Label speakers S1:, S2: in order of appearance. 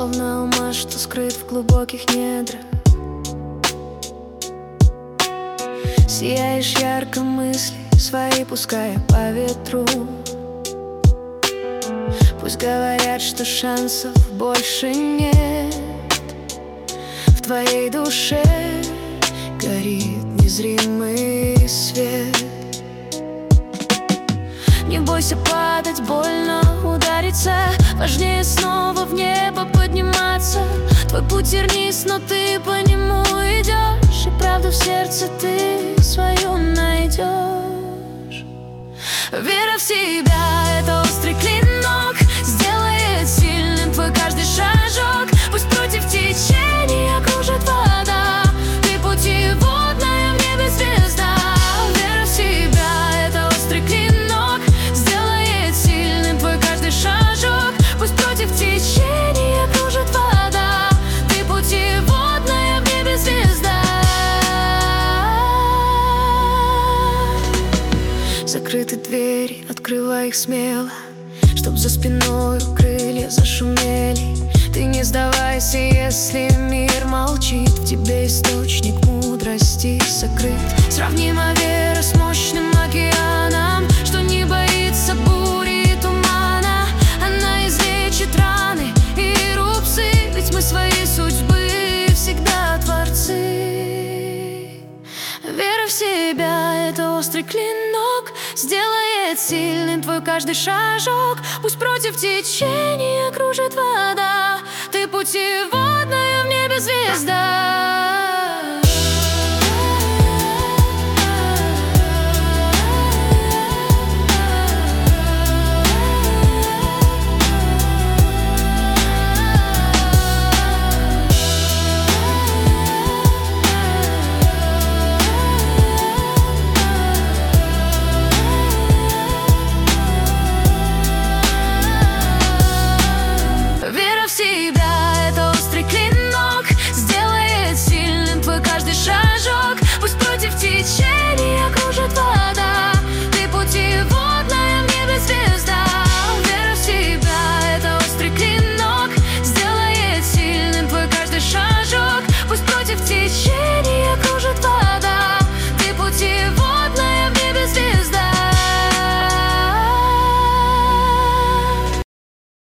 S1: словно алмаз, что скрыт в глубоких недрах. Сияешь ярко, мысли свои пуская по ветру. Пусть говорят, что шансов больше нет. В твоей душе горит незримый свет. Не бойся падать, больно удариться. Важнее снова в небо подниматься. Твой путь тернист, но ты по нему идешь, и правду в сердце ты свою найдешь. Вера в себя — это острый клинок, сделает сильным твой каждый шажок. Пусть против течения кружит вода, ты путеводная в небе звезда. Вера в себя — это острый клинок, сделает сильным твой каждый шажок. Пусть против течения кружит вода, ты путеводная в небе звезда. Закрыты двери, открывай их смело, чтоб за спиной крылья зашумели. Ты не сдавайся, если мир молчит, в тебе источник мудрости сокрыт. Сравнима вера с мощным океаном, что не боится бури и тумана. Она излечит раны и рубцы, ведь мы своей судьбы всегда творцы. Вера в себя — это острый клинок, сделает сильным твой каждый шажок. Пусть против течения кружит вода, ты путеводная в небе звезда.